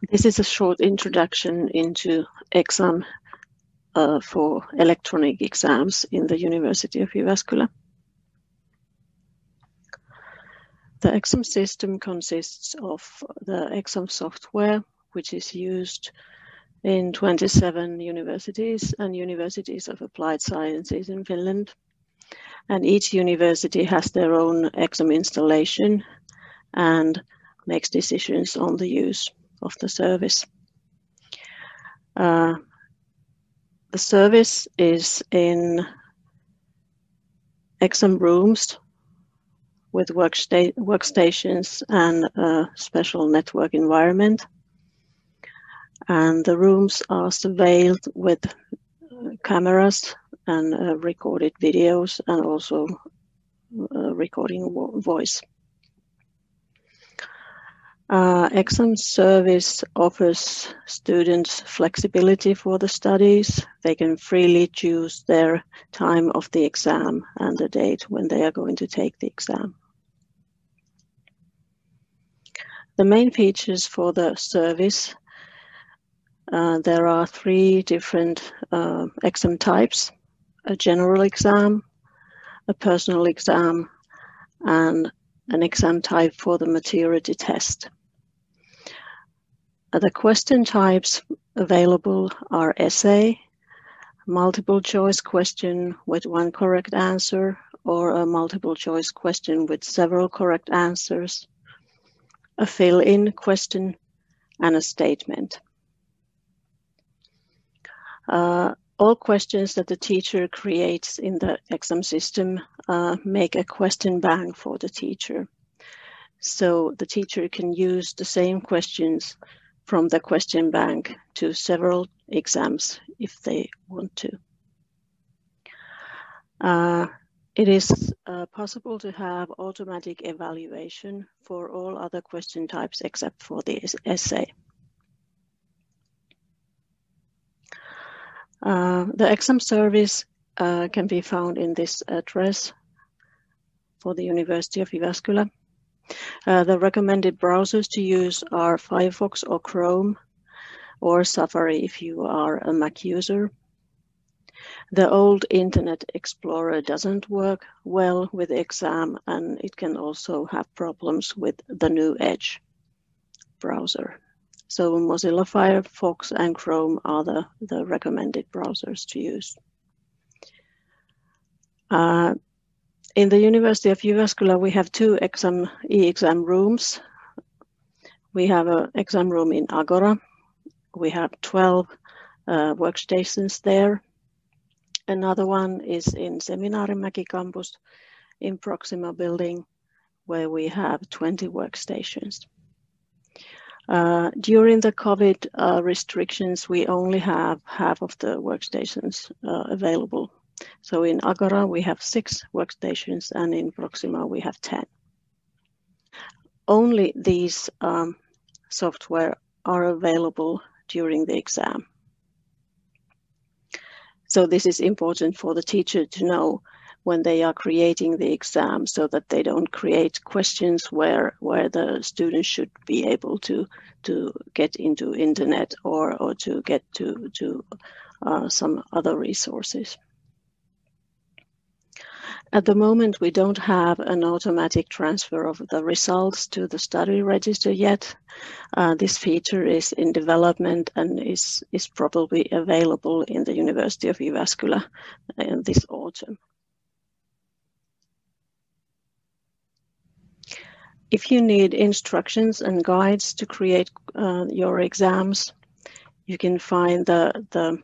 This is a short introduction into exam for electronic exams in the University of Jyväskylä. The exam system consists of the exam software, which is used in 27 universities and universities of applied sciences in Finland. And each university has their own exam installation and makes decisions on the use of the service. The service is in exam rooms with workstations and a special network environment. And the rooms are surveilled with cameras and recorded videos and also recording voice. Exam service offers students flexibility for the studies. They can freely choose their time of the exam and the date when they are going to take the exam. The main features for the service, there are 3 different exam types: a general exam, a personal exam, and an exam type for the maturity test. The question types available are essay, multiple choice question with 1 correct answer, or a multiple choice question with several correct answers, a fill-in question, and a statement. All questions that the teacher creates in the exam system make a question bank for the teacher. So the teacher can use the same questions from the question bank to several exams if they want to. It is possible to have automatic evaluation for all other question types except for the essay. The exam service can be found in this address for the University of Jyväskylä. The recommended browsers to use are Firefox or Chrome, or Safari if you are a Mac user. The old Internet Explorer doesn't work well with exam, and it can also have problems with the new Edge browser. So Mozilla Firefox and Chrome are the recommended browsers to use. In the University of Jyväskylä, we have 2 e-exam rooms. We have an exam room in Agora. We have 12 workstations there. Another one is in Seminaarimäki campus in Proxima building, where we have 20 workstations. During the COVID restrictions, we only have half of the workstations available. So in Agora, we have 6 workstations, and in Proxima, we have 10. Only these software are available during the exam. So this is important for the teacher to know when they are creating the exam, so that they don't create questions where the students should be able to get into internet or to get to some other resources. At the moment, we don't have an automatic transfer of the results to the study register yet. This feature is in development and is probably available in the University of Jyväskylä this autumn. If you need instructions and guides to create your exams, you can find the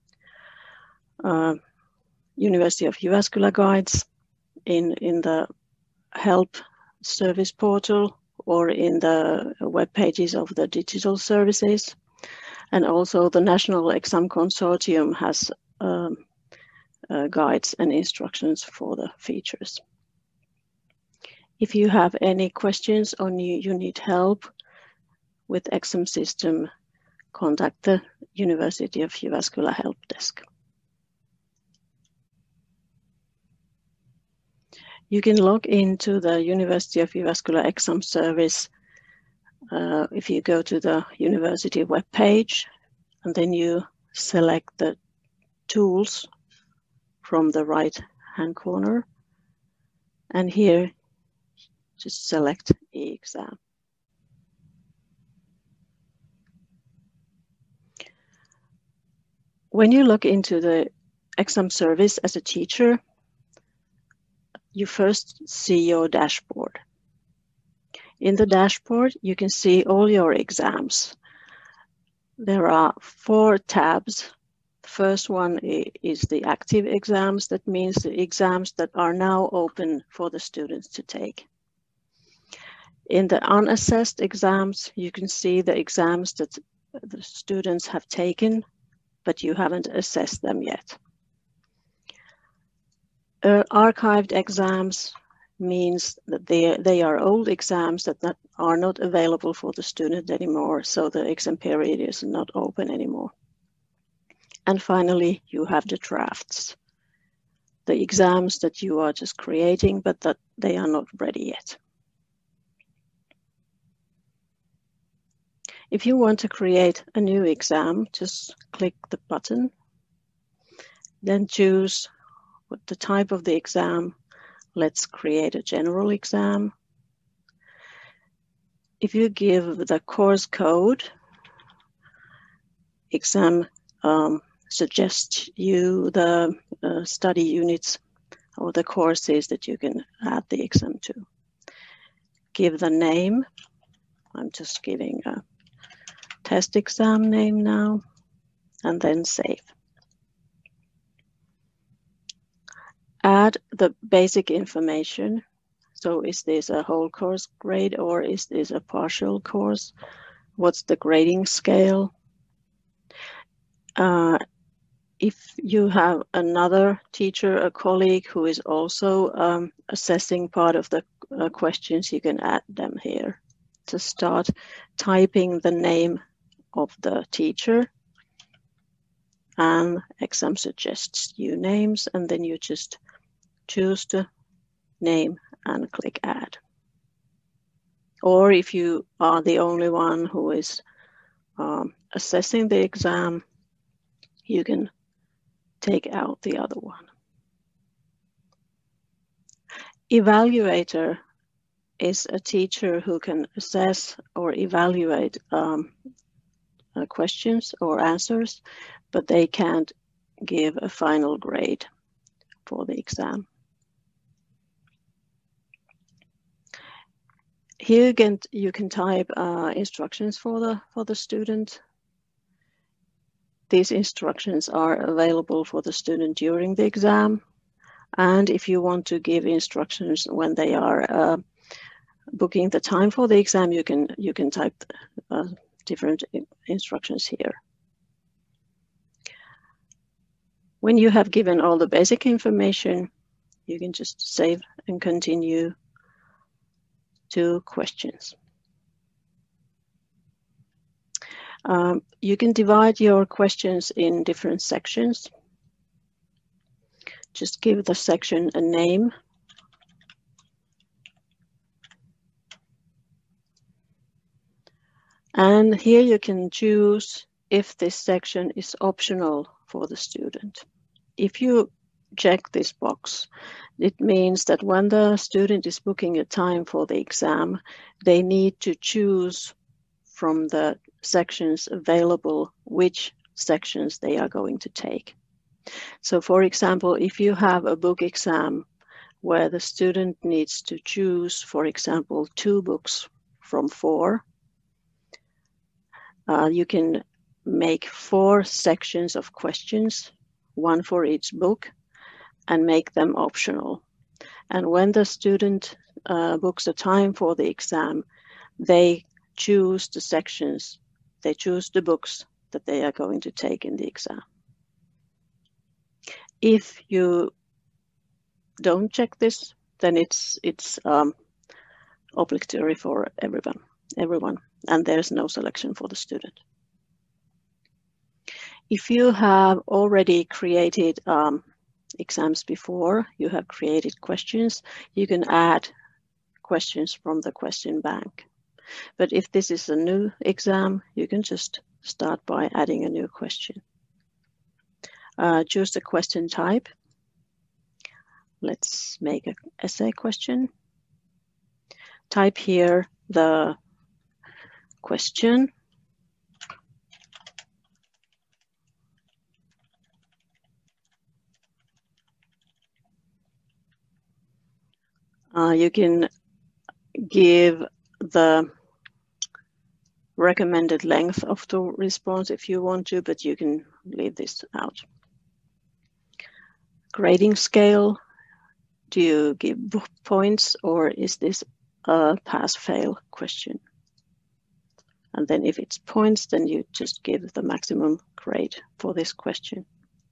University of Jyväskylä guides in the help service portal or in the web pages of the digital services. And also the National Exam Consortium has guides and instructions for the features. If you have any questions or you need help with exam system, contact the University of Jyväskylä help desk. You can log into the University of Jyväskylä exam service if you go to the university webpage and then you select the tools from the right-hand corner, and here just select e-exam. When you log into the exam service as a teacher, you first see your dashboard. In the dashboard, you can see all your exams. There are 4 tabs. The first one is the active exams. That means the exams that are now open for the students to take. In the unassessed exams, you can see the exams that the students have taken, but you haven't assessed them yet. Archived exams means that they are old exams that are not available for the student anymore, so the exam period is not open anymore. And finally, you have the drafts, the exams that you are just creating, but that they are not ready yet. If you want to create a new exam, just click the button, then choose what the type of the exam. Let's create a general exam. If you give the course code, exam suggests you the study units or the courses that you can add the exam to. Give the name. I'm just giving a test exam name now, and then save. Add the basic information. So is this a whole course grade or is this a partial course? What's the grading scale? If you have another teacher, a colleague who is also assessing part of the questions, you can add them here. To start typing the name of the teacher, and exam suggests you names, and then you just choose the name and click add. Or if you are the only one who is assessing the exam, you can take out the other one. Evaluator is a teacher who can assess or evaluate questions or answers, but they can't give a final grade for the exam. Here again, you can type instructions for the student. These instructions are available for the student during the exam, and if you want to give instructions when they are booking the time for the exam, you can type different instructions here. When you have given all the basic information, you can just save and continue to questions. You can divide your questions in different sections. Just give the section a name. And here you can choose if this section is optional for the student. If you check this box, it means that when the student is booking a time for the exam, they need to choose from the sections available which sections they are going to take. So for example, if you have a book exam where the student needs to choose, for example, 2 books from 4, you can make 4 sections of questions, 1 for each book, and make them optional. And when the student books a time for the exam, they choose the sections, they choose the books that they are going to take in the exam. If you don't check this, then it's obligatory for everyone, and there's no selection for the student. If you have already created exams before, you have created questions, you can add questions from the question bank. But if this is a new exam, you can just start by adding a new question. Choose the question type. Let's make an essay question. Type here the question. You can give the recommended length of the response if you want to, but you can leave this out. Grading scale. Do you give points, or is this a pass-fail question? And then if it's points, then you just give the maximum grade for this question.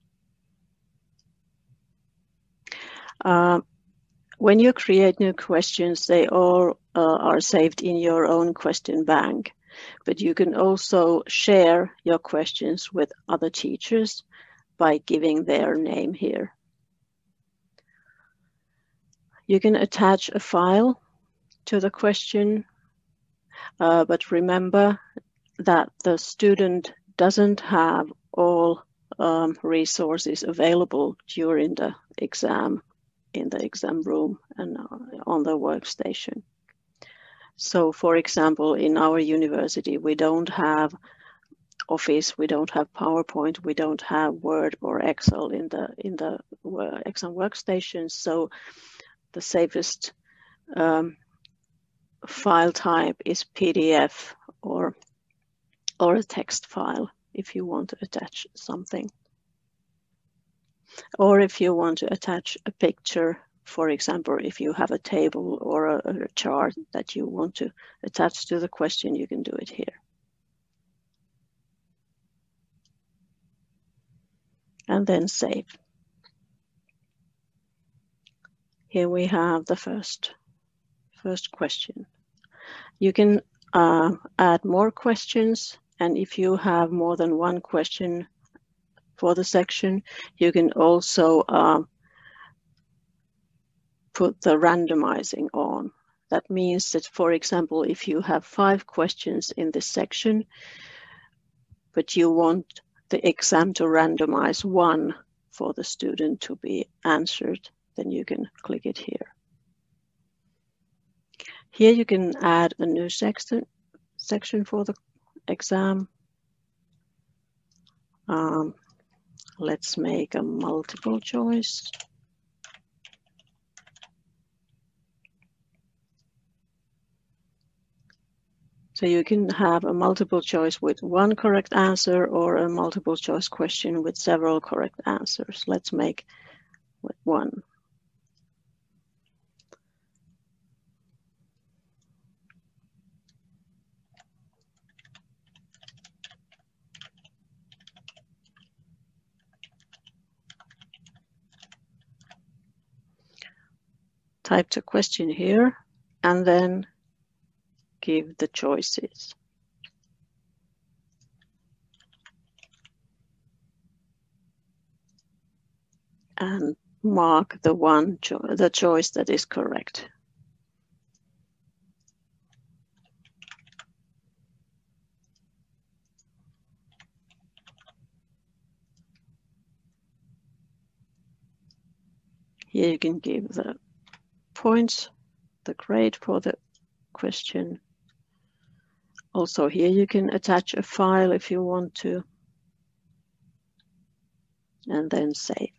When you create new questions, they all are saved in your own question bank, but you can also share your questions with other teachers by giving their name here. You can attach a file to the question, but remember that the student doesn't have all resources available during the exam in the exam room and on the workstation. So, for example, in our university, we don't have Office, we don't have PowerPoint, we don't have Word or Excel in the exam workstation. So the safest file type is PDF or a text file if you want to attach something. Or if you want to attach a picture, for example, if you have a table or a chart that you want to attach to the question, you can do it here. And then save. Here we have the first question. You can add more questions, and if you have more than one question for the section, you can also put the randomizing on. That means that, for example, if you have 5 questions in this section, but you want the exam to randomize 1 for the student to be answered, then you can click it here. Here you can add a new section for the exam. Let's make a multiple choice. So you can have a multiple choice with 1 correct answer or a multiple choice question with several correct answers. Let's make with 1. Type the question here and then give the choices. And mark the choice that is correct. Here you can give the points, the grade for the question. Also here you can attach a file if you want to, and then save.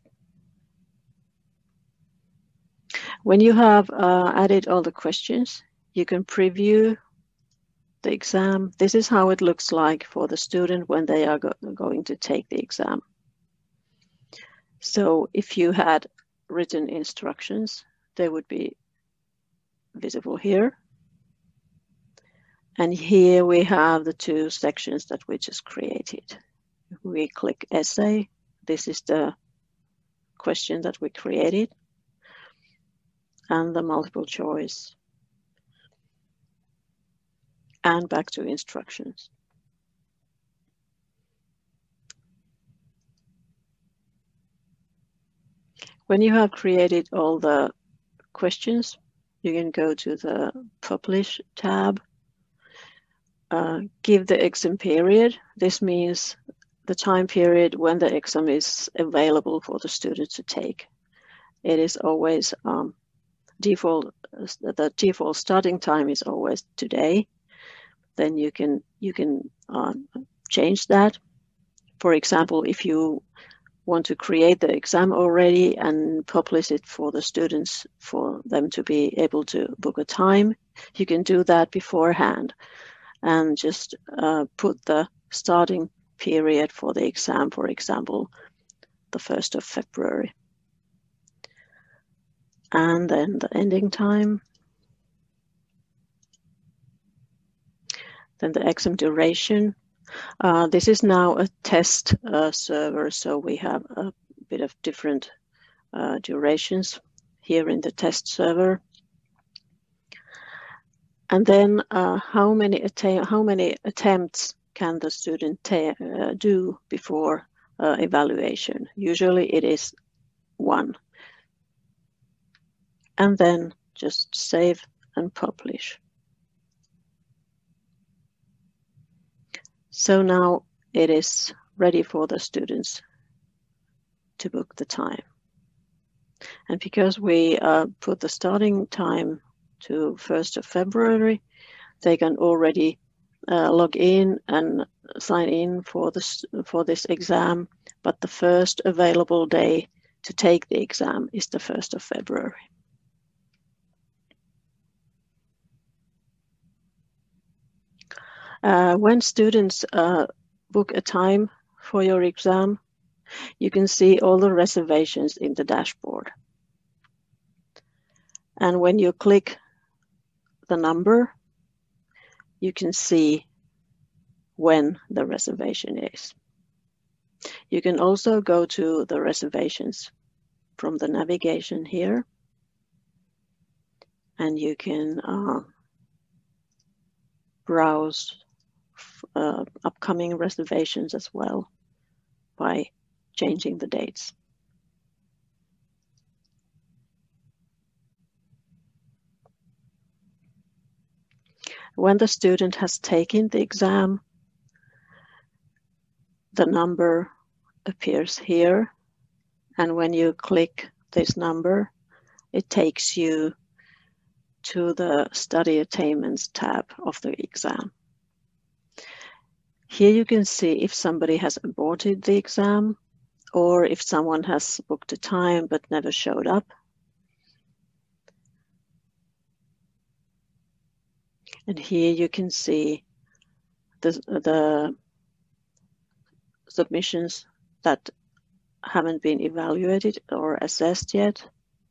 When you have added all the questions, you can preview the exam. This is how it looks like for the student when they are going to take the exam. So if you had written instructions, they would be visible here. And here we have the 2 sections that we just created. We click essay. This is the question that we created. And the multiple choice. And back to instructions. When you have created all the questions, you can go to the Publish tab. give the exam period. This means the time period when the exam is available for the student to take. It is always the default starting time is always today. Then you can change that. For example, if you want to create the exam already and publish it for the students for them to be able to book a time, you can do that beforehand and just put the starting period for the exam, for example, the 1st of February. And then the ending time. Then the exam duration. This is now a test server, so we have a bit of different durations here in the test server. And then how many attempts can the student do before evaluation? Usually it is 1. And then just save and publish. So now it is ready for the students to book the time. And because we put the starting time to 1st of February, they can already log in and sign in for this exam, but the first available day to take the exam is the 1st of February. When students book a time for your exam, you can see all the reservations in the dashboard. And when you click the number, you can see when the reservation is. You can also go to the reservations from the navigation here, and you can browse upcoming reservations as well by changing the dates. When the student has taken the exam, the number appears here, and when you click this number, it takes you to the Study Attainments tab of the exam. Here you can see if somebody has aborted the exam or if someone has booked a time but never showed up. And here you can see the submissions that haven't been evaluated or assessed yet.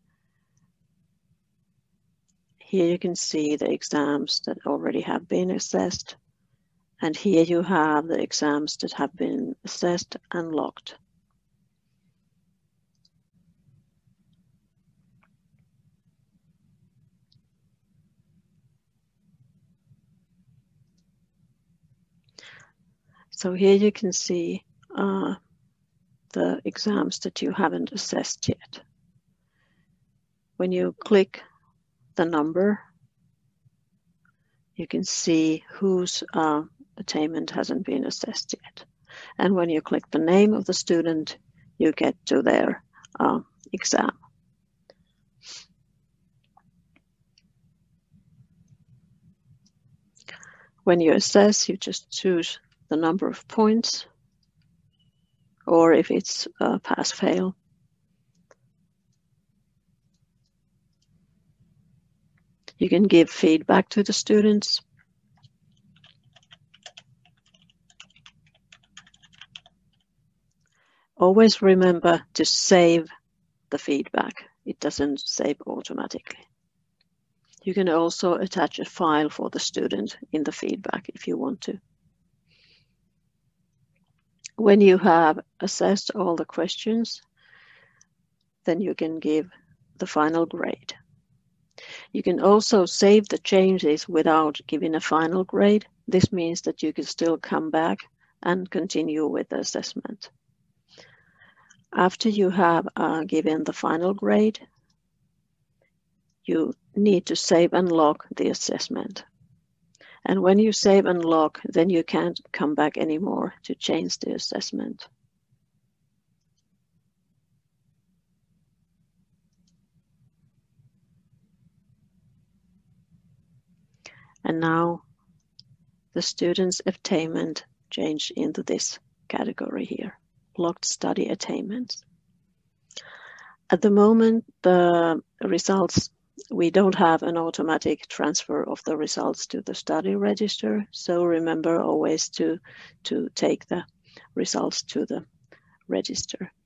Here you can see the exams that already have been assessed. And here you have the exams that have been assessed and logged. So here you can see the exams that you haven't assessed yet. When you click the number, you can see whose attainment hasn't been assessed yet. And when you click the name of the student, you get to their exam. When you assess, you just choose the number of points, or if it's pass-fail. You can give feedback to the students. Always remember to save the feedback. It doesn't save automatically. You can also attach a file for the student in the feedback if you want to. When you have assessed all the questions, then you can give the final grade. You can also save the changes without giving a final grade. This means that you can still come back and continue with the assessment. After you have given the final grade, you need to save and log the assessment. And when you save and log, then you can't come back anymore to change the assessment. And now the student's attainment changed into this category here, logged study attainments. At the moment, the results, we don't have an automatic transfer of the results to the study register. So remember always to take the results to the register.